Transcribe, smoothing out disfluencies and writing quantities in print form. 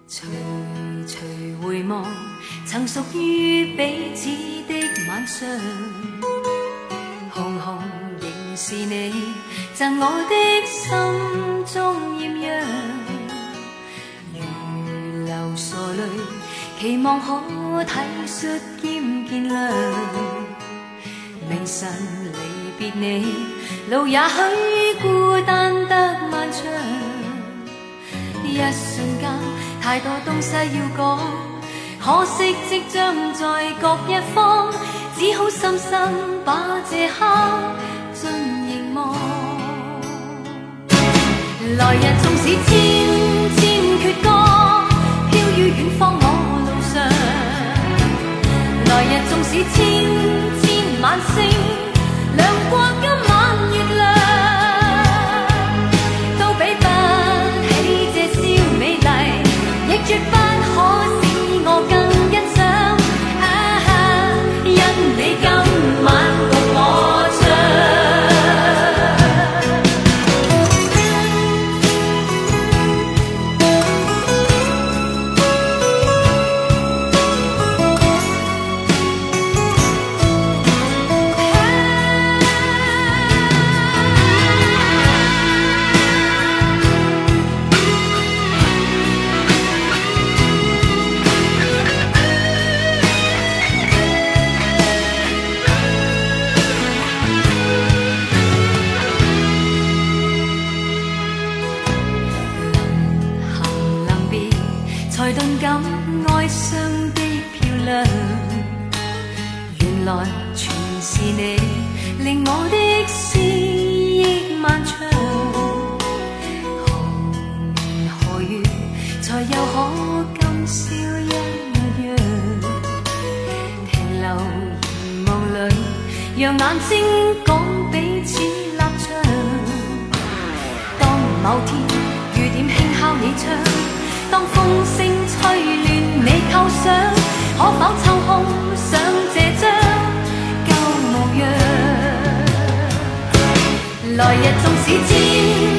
徐徐回望，曾属于彼此的晚上，红红仍是你赠我的心中艳阳。如流傻泪，期望可体恤兼见谅。明晨离别你，路也许孤单得漫长。一瞬間，太多東西要講，可惜即將在各一方，只好深深把這刻盡凝望。來日縱使千千闕歌，飄於遠方我路上。來日縱使千千晚星，亮過今晚月亮。絕不可使我更欣賞，因你今晚共我才頓感哀傷的漂亮，原來全是你令我的思憶漫長。何年何月才又可今宵一樣？停留凝望裏，讓眼睛講彼此立場。當某天雨點輕敲你窗，當風聲吹亂你構想，可否抽空想這張舊模樣？來日縱使千